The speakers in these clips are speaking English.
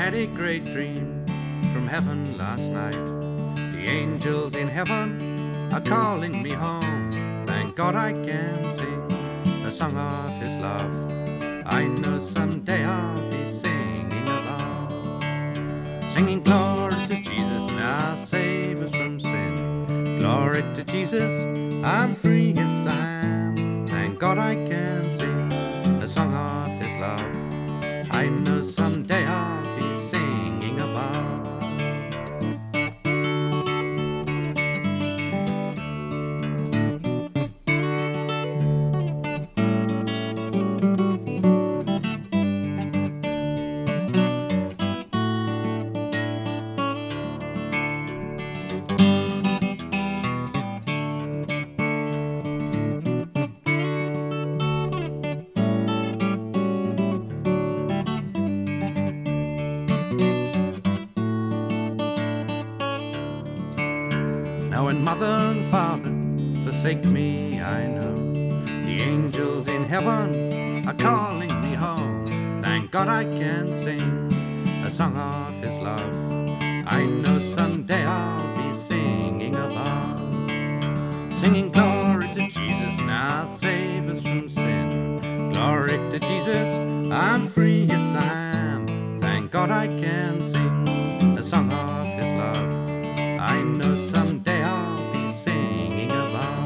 had a great dream from heaven last night. The angels in heaven are calling me home. Thank God I can sing a song of His love. I know someday I'll be singing about, singing glory to Jesus, now save us from sin. Glory to Jesus, I'm free, yes I am. Thank God I can sing a song of His love. I know someday I'll be singing about. Now when mother and father forsake me, I know the angels in heaven are calling me home. Thank God I can sing a song of His love. I know someday I'll be singing about, singing glory to Jesus, now save us from sin. Glory to Jesus, I'm free, yes I am. Thank God I can sing a song of His love. I know someday I'll be singing about.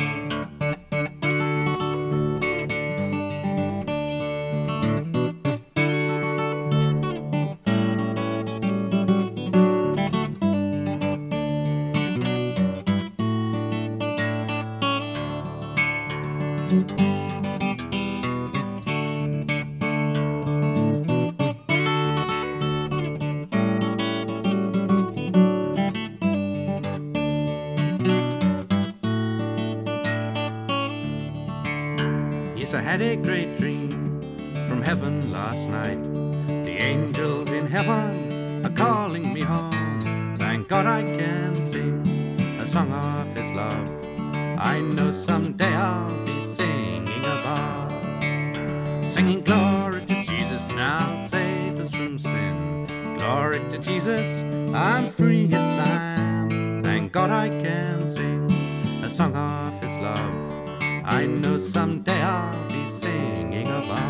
Yes, I had a great dream from heaven last night. The angels in heaven are calling me home. Thank God I can sing a song of His love. I know someday I'll be singing about, singing glory to Jesus, now save us from sin. Glory to Jesus, I'm free, yes I am. Thank God I can sing a song of His love. I know someday I'll be singing about.